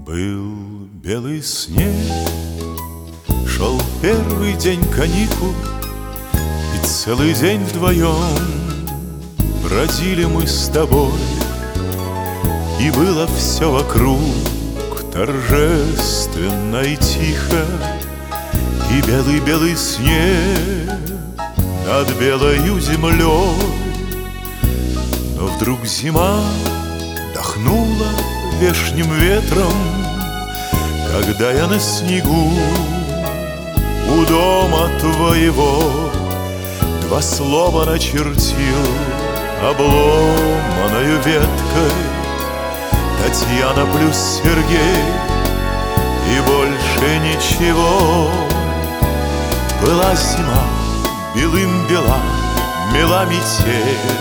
Был белый снег, шел первый день каникул, и целый день вдвоем бродили мы с тобой. И было все вокруг торжественно и тихо, и белый-белый снег над белою землей. Но вдруг зима дохнула вешним ветром, когда я на снегу у дома твоего два слова начертил обломаною веткой: Татьяна плюс Сергей, и больше ничего. Была зима, белым бела, мела метель,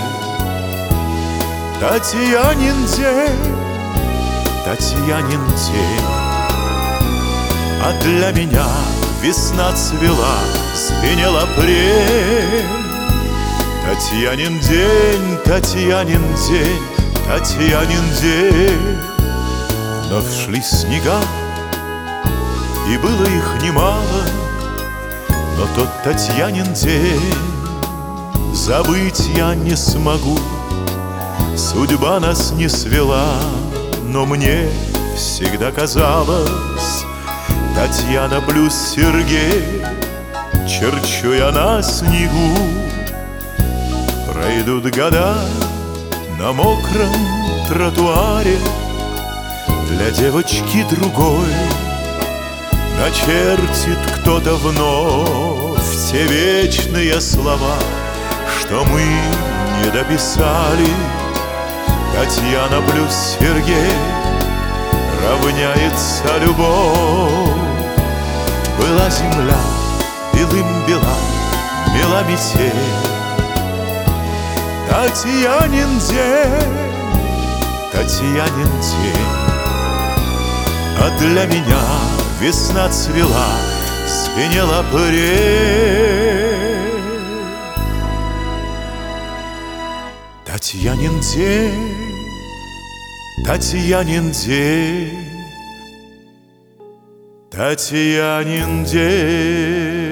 Татьянин день, Татьянин день. А для меня весна цвела, звенел апрель. Татьянин день, Татьянин день, Татьянин день. Вновь шли снега, и было их немало, но тот Татьянин день забыть я не смогу. Судьба нас не свела, но мне всегда казалось: Татьяна плюс Сергей, черчу я на снегу. Пройдут года на мокром тротуаре, для девочки другой начертит кто-то вновь те вечные слова, что мы не дописали. Татьяна плюс Сергей равняется любовь. Была земля, белым бела, мела метель. Татьянин день, Татьянин день. А для меня весна цвела, звенел апрель. Татьянин день, Татьянин день, Татьянин день.